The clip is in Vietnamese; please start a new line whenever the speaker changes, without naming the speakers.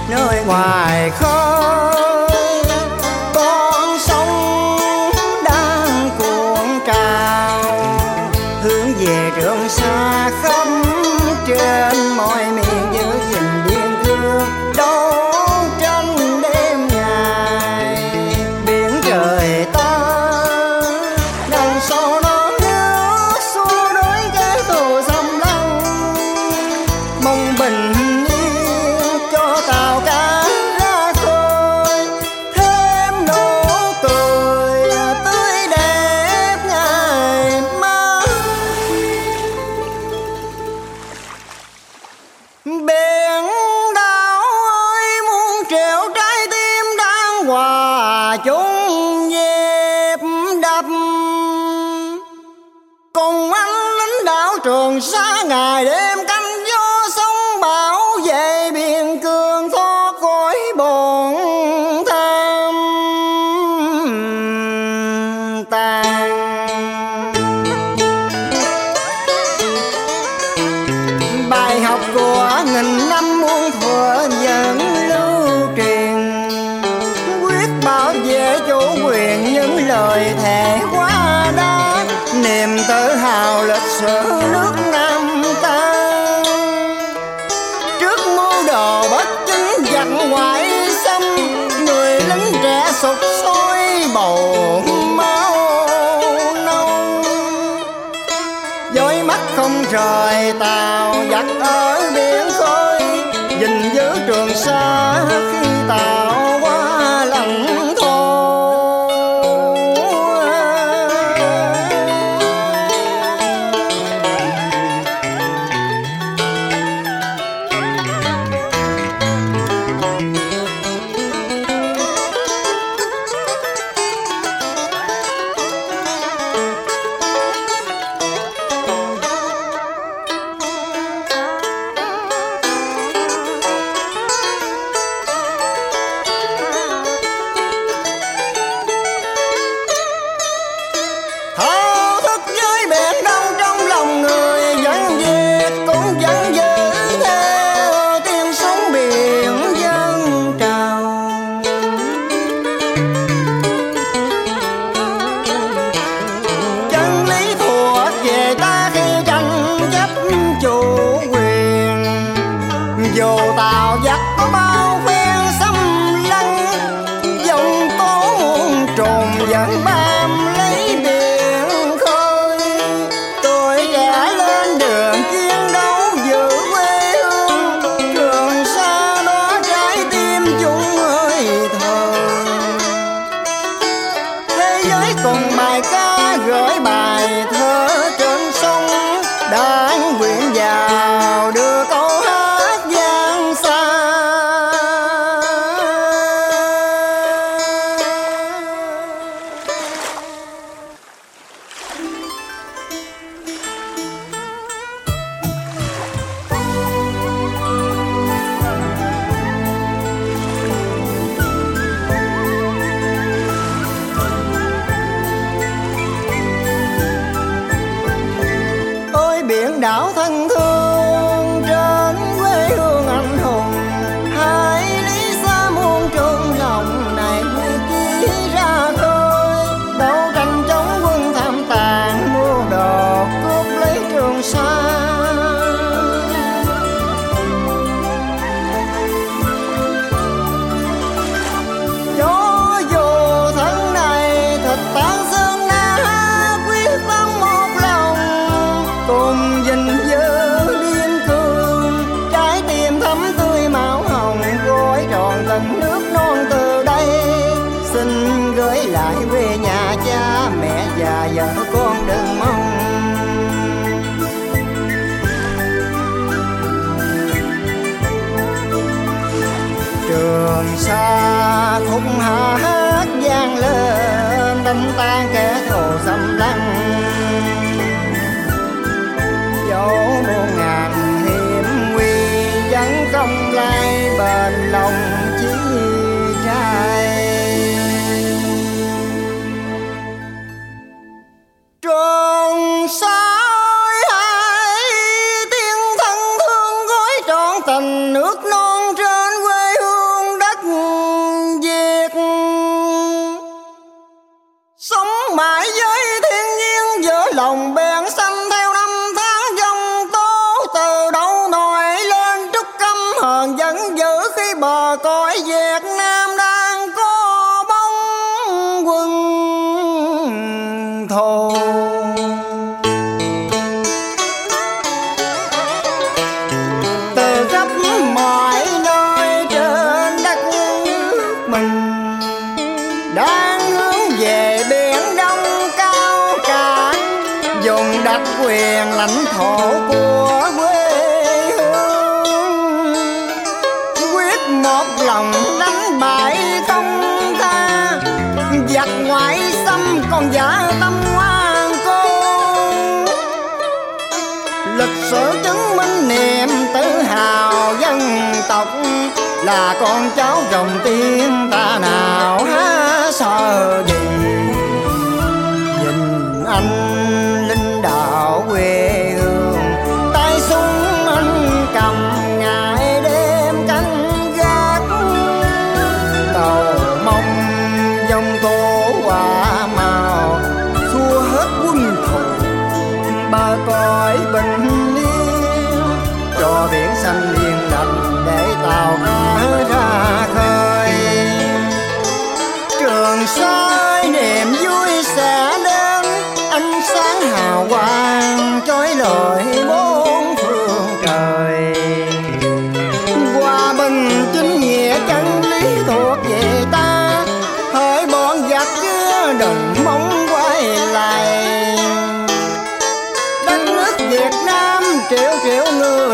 nơi ngoài khơi con sông đang cuộn trào hướng về Trường Sa khắp trên mọi miền giữ gìn biên cương đấu tranh đêm ngày biển trời ta đằng sau non nước xua đuổi kẻ thù xâm lăng mong bình yên cho tàu cá ra khơi thêm nụ cười tươi đẹp ngày mai. Biển đảo ơi muốn treo trái tim đang hòa chung nhịp đập cùng anh lính đảo Trường Sa ngày đêm canh gió sóng bảo vệ biên cương thoát khỏi bồn tham tàn. Bài học của nghìn năm muôn thuở vẫn lưu truyền quyết bảo vệ chủ quyền những lời thề hóa đá niềm tự hào lịch sử nước Nam ta trước mưu đồ bất chính giặc ngoại xâm người lính trẻ sục sôi bầu máu nông dõi mắt không rời tàu giặc ở biển khơi gìn giữ Trường Sa khi tàu qua lãnh thổ. Thao thức với biển đông trong lòng người dân Việt cũng vẫn giữ theo tiếng sóng biển dâng trào. Chân lý thuộc về ta khi tranh chấp chủ quyền dù tàu giặc có bao phen xâm lăng dòng tố muôn trùng vẫn bám lấy biển khơi. Tôi trẻ lên đường chiến đấu giữ quê hương Trường Sa đó trái tim chung hơi thở thế giới cùng bài ca gửi bài thơ trên sông đang quyện vào đưa câu hát vang xa. Ôi biển đảo thân thương trên quê hương anh hùng hai lý xa muôn trường lòng này quyết chí ra khơi đấu tranh chống quân tham tàn mưu đồ cướp lấy Trường Sa. Cho dù thân này thịt tan xương nát quyết tâm một lòng cùng gìn giữ biên cương trái tim thắm tươi máu hồng gối tròn tình nước non từ đây xin gửi lại quê nhà cha mẹ và vợ con đừng mong. Trường Sa khúc hát vang lên đánh tan kẻ thù xâm lăng dẫu muôn ngàn hiểm nguy vẫn không lai bền lòng chí trai. Trường Sa ơi hãy tiếng thân thương gối trọn tình nước non trên quê hương bờ cõi Việt Nam đang có bóng quân thù. Từ khắp mọi nơi trên đất nước mình đang hướng về biển Đông cao cả, dùng đặc quyền lãnh thổ của quê hương, quyết một lòng đánh bại không tha giặc ngoại xâm còn giả tâm ngoan cố. Lịch sử chứng minh niềm tự hào dân tộc, là con cháu dòng tiên ta nào há sợ gì. Nhìn anh lính đạo quê hương, tay súng anh cầm ngày đêm canh gác, cầu mong dòng tố quả màu xua hết quân thù, bờ cõi bình yên cho biển xanh liền lạnh để tàu cá ra khơi. Trường Sa niềm vui sẽ đến, ánh sáng hào quang chói lọi bốn phương trời. Hòa bình chính nghĩa chân lý thuộc về ta, hỡi bọn giặc kia đừng mong quay lại. Đất nước Việt Nam triệu triệu người